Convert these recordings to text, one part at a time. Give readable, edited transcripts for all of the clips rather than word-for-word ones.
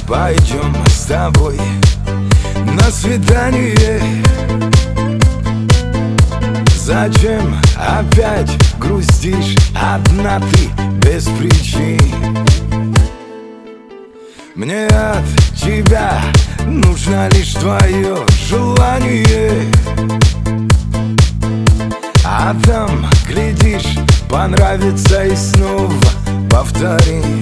пойдем с тобой на свидание. Зачем опять грустишь одна ты без причин? Мне от тебя нужно лишь твое желание, а там, глядишь, понравится и снова повторим.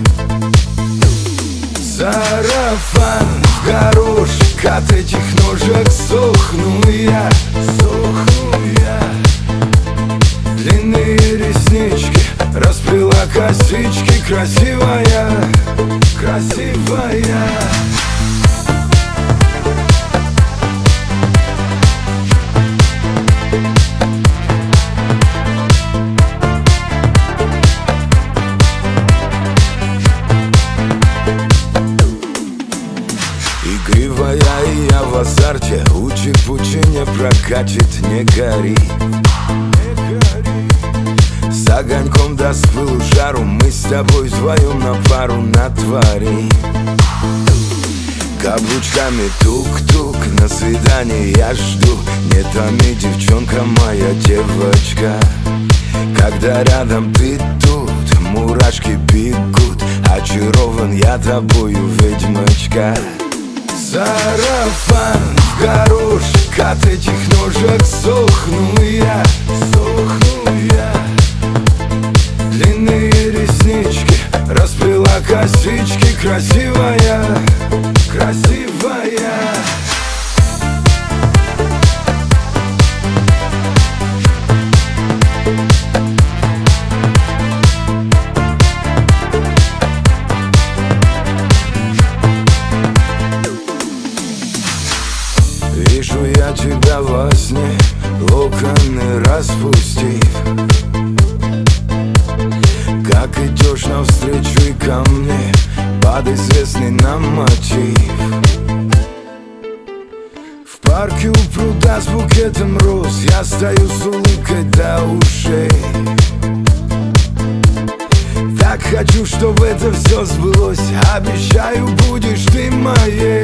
Сарафан в горошек, от этих ножек сохну я. Длинные реснички, расплела косички, красивая, красивая. Игривая, и я в азарте, учи-пучи не прокатит, не гори. С огоньком да с пылу жару мы с тобой вдвоем на пару натворим. Каблучками тук-тук, на свидание я жду. Не томи, девчонка моя, девочка. Когда рядом ты тут, мурашки бегут. Очарован я тобою, ведьмочка. Сарафан в горошек, от этих ножек сохну я. Длинные реснички, расплела косички, красивая, красивая. Вижу я тебя во сне, локоны распустив. Как идешь навстречу и ко мне под известный нам мотив. В парке у пруда с букетом роз я стою с улыбкой до ушей. Так хочу, чтобы это все сбылось. Обещаю, будешь ты моей.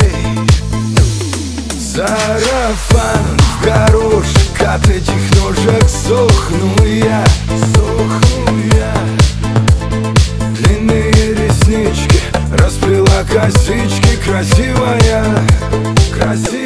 Сарафан в горошек, от этих ножек сохну я. Длинные реснички, расплела косички, красивая, красивая.